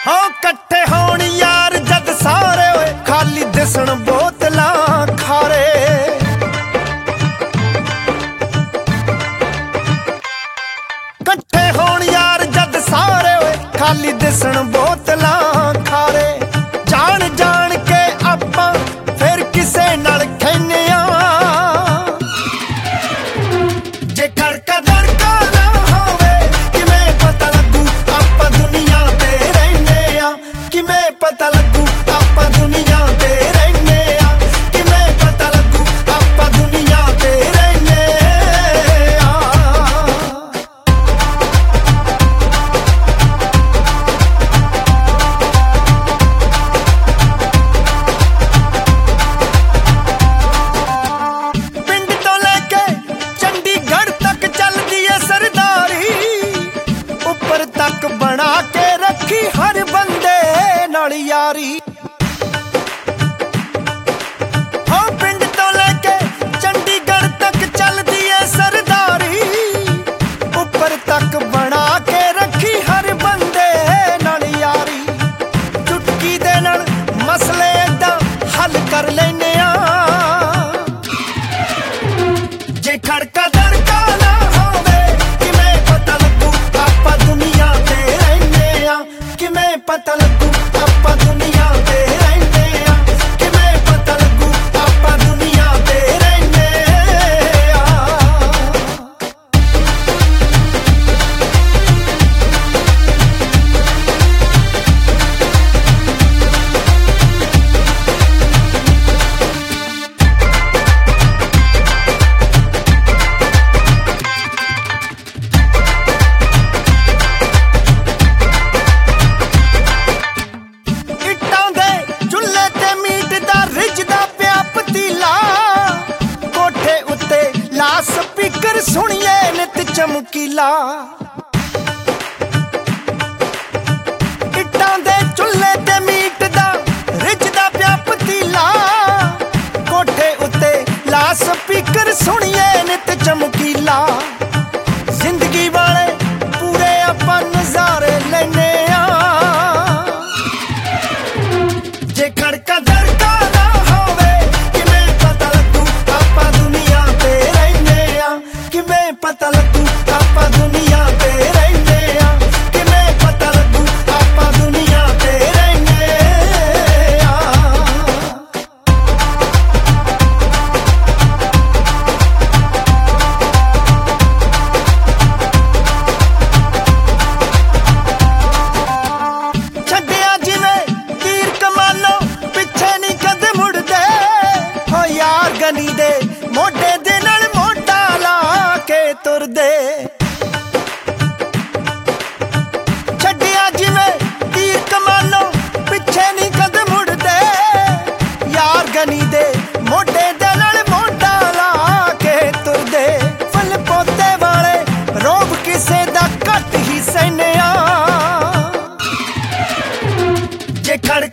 हाँ कट्ठे होण यार जद सारे होए खाली दिसण बोतलां खारे। कट्ठे होण यार जद सारे होए खाली दिसण बोतलां खारे। जान जान के आपां फिर किसे नाल खैने आ जे खड़का धड़का ना होवे किवें पता लगू आपां दुनिया ते रहने आ। किवें पता लगू आपां दुनिया ते रहने आ। किवें पता लगू आपां दुनिया ते रहने आ। पिंड तो लेके चंडीगढ़ तक चलदी है सरदारी, ऊपर तक बना के रखी हर बंदे नाल यारी। हाँ पिंड तो लेके चंडीगढ़ तक चलदी है सरदारी, ऊपर तक बना के रखी हर बंदे नाल यारी। चुटकी दे नाल मसले दा हल कर लैने आ जे खड़का धड़का ना होवे किवें पता लगू आपां दुनिया ते रहने आ। किवें पता लगू आपां दुनिया ते रहने आ। किवें पता लगू आपां दुनिया ते रहने आ। ਇੱਟਾਂ ਦੇ ਚੁੱਲ੍ਹੇ ਤੇ ਮੀਟ ਦਾ ਰਿੱਝਦਾ ਪਿਆ ਪਤੀਲਾ, ਕੋਠੇ ਉੱਤੇ ਲਾ ਸਪੀਕਰ ਸੁਣੀਏ ਨਿਤ ਚਮਕੀਲਾ। ਇੱਟਾਂ ਦੇ ਚੁੱਲ੍ਹੇ ਤੇ ਮੀਟ ਦਾ ਰਿੱਝਦਾ ਪਿਆ ਪਤੀਲਾ, ਕੋਠੇ ਉੱਤੇ ਲਾ ਸਪੀਕਰ ਸੁਣੀਏ ਨਿਤ ਚਮਕੀਲਾ। ਜ਼ਿੰਦਗੀ ਵਾਲੇ ਪੂਰੇ ਆਪਾਂ ਨਜ਼ਾਰੇ ਲੈਨੇ ਆ जे खड़का धड़का ना होवे किवें पता लगू आपां दुनिया ते रहने आ। किवें पता लगू आपां दुनिया ते रहने आ। किवें पता लगू आपां दुनिया ते रहने आ। ਛੱਡਿਆ ਜਿਵੇਂ ਤੀਰ ਕਮਾਨੋਂ ਪਿੱਛੇ ਨਹੀਂ ਕਦੇ ਮੁੜਦੇ ਹੋ ਯਾਰ ਗਨੀ ਦੇ ਮੋਢੇ ਦੇ ਨਾਲ ਮੋਢਾ ਲਾ ਕੇ ਤੁਰਦੇ। ਛੱਡਿਆ ਜਿਵੇਂ ਤੀਰ ਕਮਾਨੋਂ ਪਿੱਛੇ ਨਹੀਂ ਕਦੇ ਮੁੜਦੇ ਯਾਰ ਗਨੀ ਦੇ ਮੋਢੇ ਦੇ ਨਾਲ ਮੋਢਾ ਲਾ ਕੇ ਤੁਰਦੇ। ਫੁੱਲ ਪੌਦੇ ਵਾਲੇ ਰੋਬ ਕਿਸੇ ਦਾ ਘੱਟ ਹੀ ਸਹਿਨੇ ਆ ਜੇ ਖੜਕਾ